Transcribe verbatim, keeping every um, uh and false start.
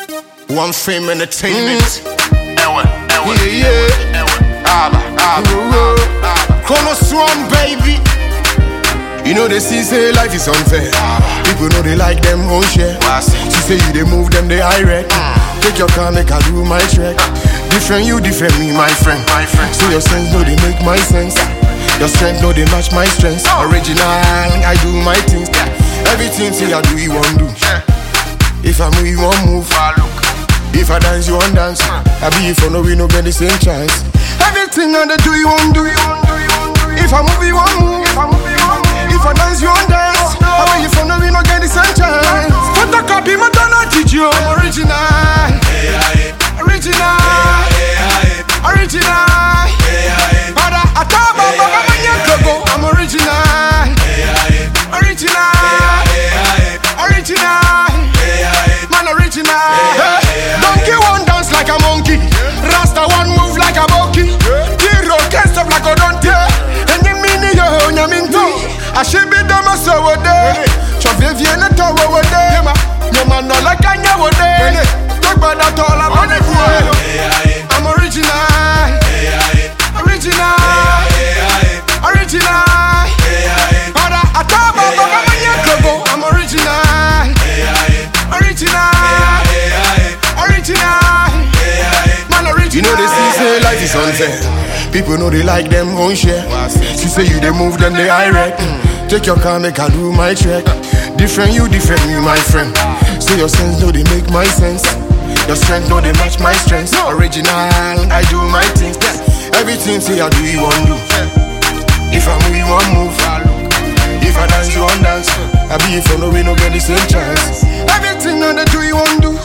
One Fame Entertainment. Mm. Ewe, ewe, Yeah, yeah. ewe, Abba, Abba, Abba. Chrono Swan, baby. You know they see say life is unfair. People know they like them own share. She say you they move them they irate. Take your car make I do my track. Different you different me my friend. My friend. So your sense know they make my sense. Your strength know they match my strengths. Original I do my things. Everything say I do you want do. If I move you want move. If I dance you want dance. I be if I know we no get the same chance. Everything I do you want do. If I move you want move. If I dance you want dance. I be if I know we no get the same chance. Photocopy my don't teach you. I'm original. Original. Original. But I talk about I'm original. Original. Original. Man original. Donkey one dance like a monkey. Rasta one move like a monkey. Hero can't stop like a dante. And you mean you nyaminto. I should be dumb as so would they. Chove vienne to over there. No man no like I know there. Talk about that all I'm on it. I'm original. Original. Original. But I talk about I'm original. Original. Original. Man original. You know they see say life is unfair. People know they like them own share. She say you they move them they irate. Take your car make I do my track. Different you different me my friend. So your sense know they make my sense. Your strength know they match my strengths. Original I do my things. Everything say I do you want do. If I move you want move. If I dance you want dance. I be if I know we no get the same chance. Everything I do you want do.